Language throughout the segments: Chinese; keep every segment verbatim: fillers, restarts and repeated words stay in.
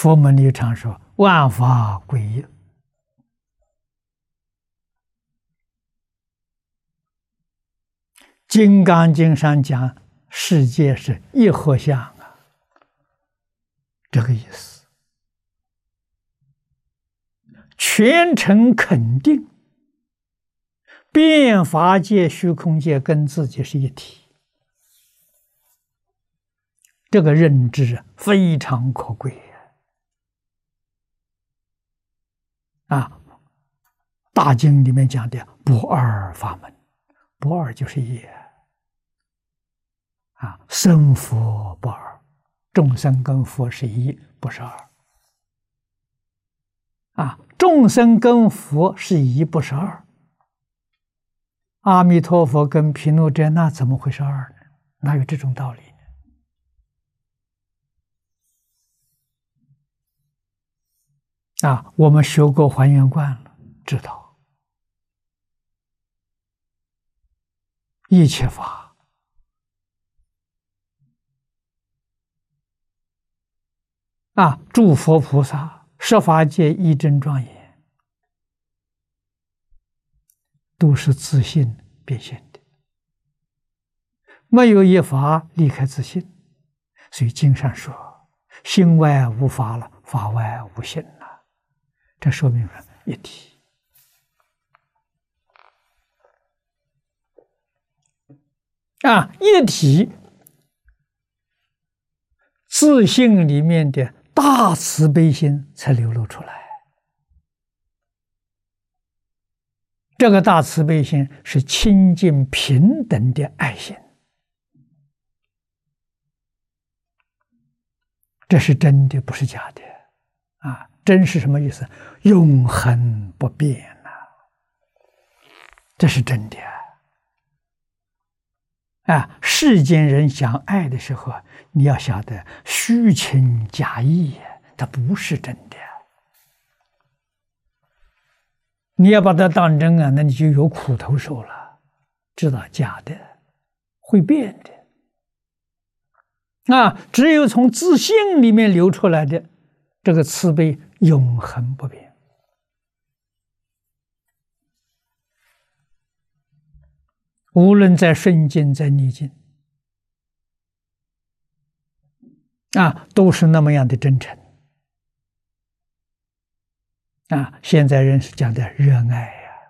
佛门里常说万法归一。金刚经上讲世界是一合相啊，这个意思。全程肯定变法界、虚空界跟自己是一体，这个认知非常可贵啊！大经里面讲的不二法门，不二就是一啊，生佛不二，众生跟佛是一，不是二啊，众生跟佛是一，不是二。阿弥陀佛跟毗卢遮那怎么会是二呢？哪有这种道理呢？啊，我们学过还原观了，知道一切法啊，诸佛菩萨十法界一真庄严，都是自性变现的，没有一法离开自性。所以经上说性外无法了，法外无性了，这说明了一体啊，一体自性里面的大慈悲心才流露出来。这个大慈悲心是清净平等的爱心，这是真的，不是假的啊！真是什么意思？永恒不变呐、啊，这是真的啊！世间人讲爱的时候，你要晓得虚情假意，它不是真的。你要把它当真啊，那你就有苦头受了，知道假的会变的啊！只有从自性里面流出来的这个慈悲，永恒不变。无论在顺境在逆境啊，都是那么样的真诚啊！现在人是讲的仁爱呀、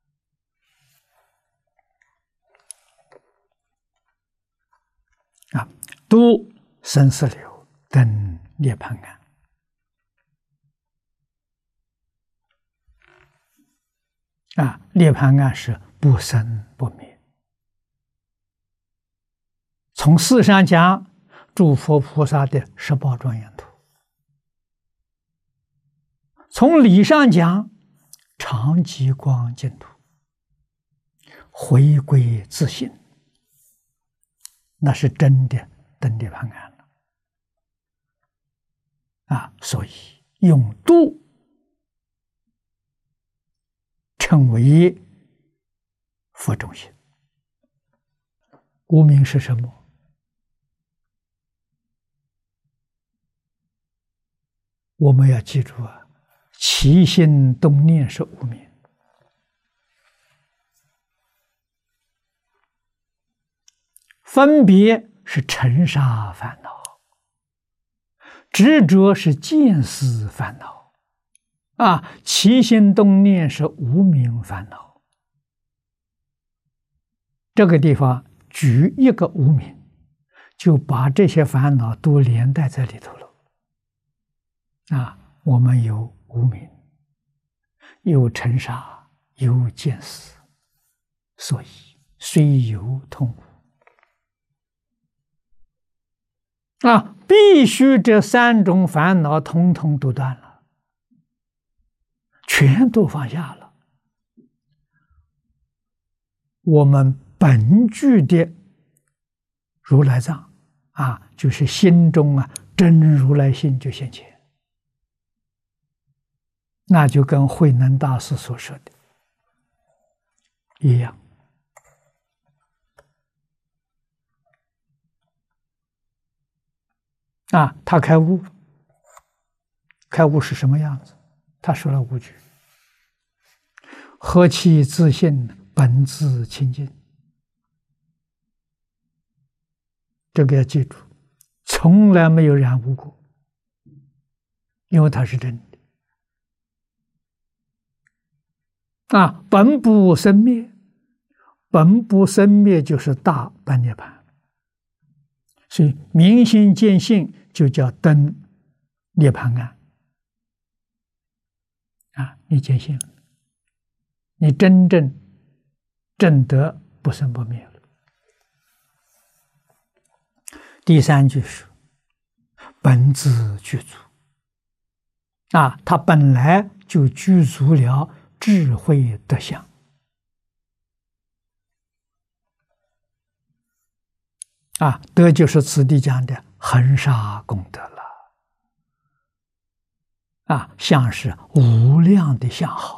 啊，啊，度生死流，登涅槃岸。啊，涅槃岸是不生不灭。从事上讲，诸佛菩萨的十宝庄严土；从理上讲，常寂光净土，回归自性，那是真的登涅槃岸了啊！所以用度称为佛中心。无明是什么？我们要记住啊，起心动念是无明，分别是尘沙烦恼，执着是见思烦恼啊，起心动念是无明烦恼。这个地方举一个无明，就把这些烦恼都连带在里头了。啊，我们有无明，有尘沙，有见思，所以虽有痛苦啊，必须这三种烦恼统统都断了，全都放下了。我们本具的如来藏啊，就是心中啊真如来心就现前。那就跟慧能大师所说的一样啊，他开悟， 开悟是什么样子？他说了五句：何其自信，本自清净。这个要记住，从来没有染污过，因为它是真的。啊，本不生灭，本不生灭就是大般涅槃。所以明心见性就叫登涅槃岸。啊，你见性了，你真正证得不生不灭了。第三句是本自具足。啊，他本来就具足了智慧德相。啊，德就是此地讲的恒沙功德了。啊，相是无量的相好。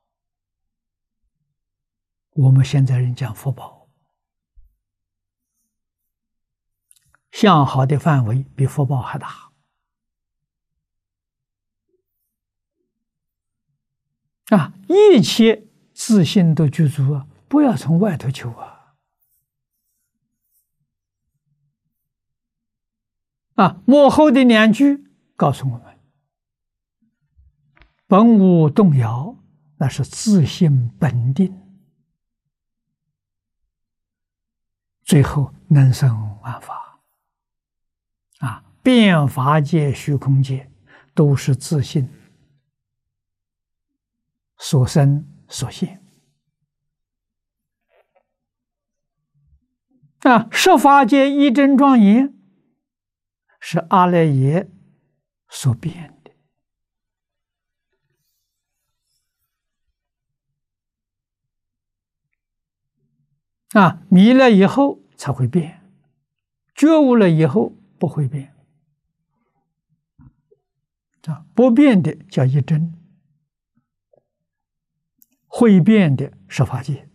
我们现在人讲福报，相好的范围比福报还大。啊，一切自信都具足啊，不要从外头求啊。啊，幕后的两句告诉我们：本无动摇，那是自信本定，最后能生万法。啊，变法界、虚空界都是自信所生所现。啊，十法界一真庄严是阿赖耶所变的。啊，迷了以后才会变，觉悟了以后不会变。啊，不变的叫一真，会变的是法界。